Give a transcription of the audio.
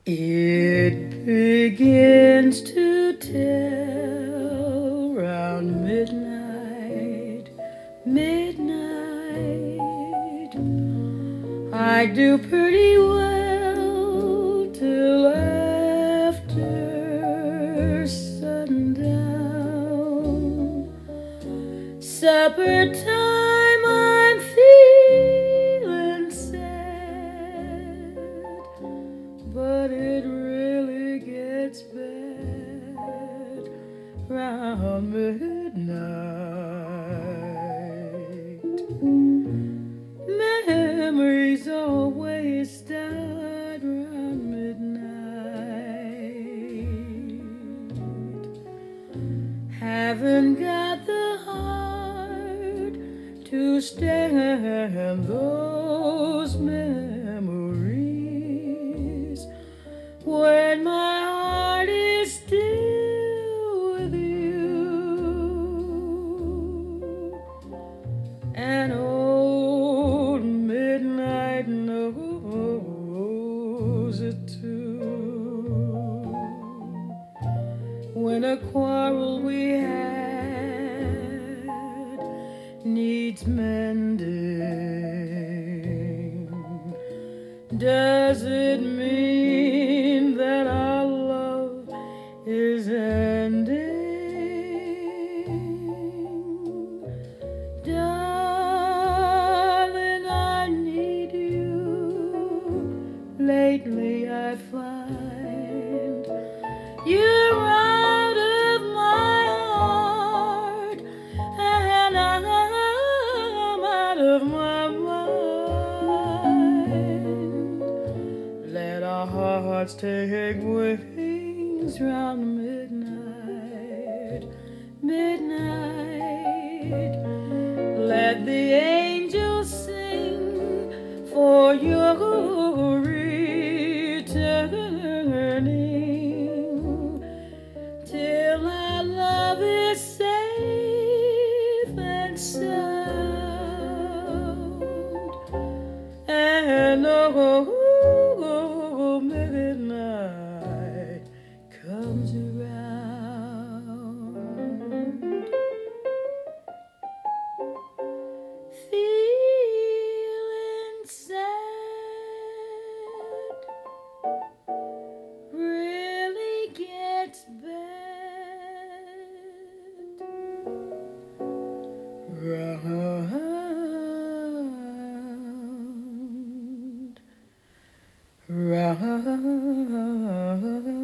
It begins to tell round midnight, midnight. I do pretty well till after sundown. Supper time, I'm feeling sad, but it really gets bad round midnight. Memories always start round midnight. Haven't got the heart to stand those memories when my heart is still with you. And old midnight knows it too. When a quarrel we had needs mending, does it mean that our love is ending? Darling, I need you. Lately I find you're out of my heart, and I'm out of my mind. Let our hearts take wings round midnight, midnight. Let the angels sing for your returning, till our love is safe and sound. And oh, midnight comes around. Feeling sad really gets bad round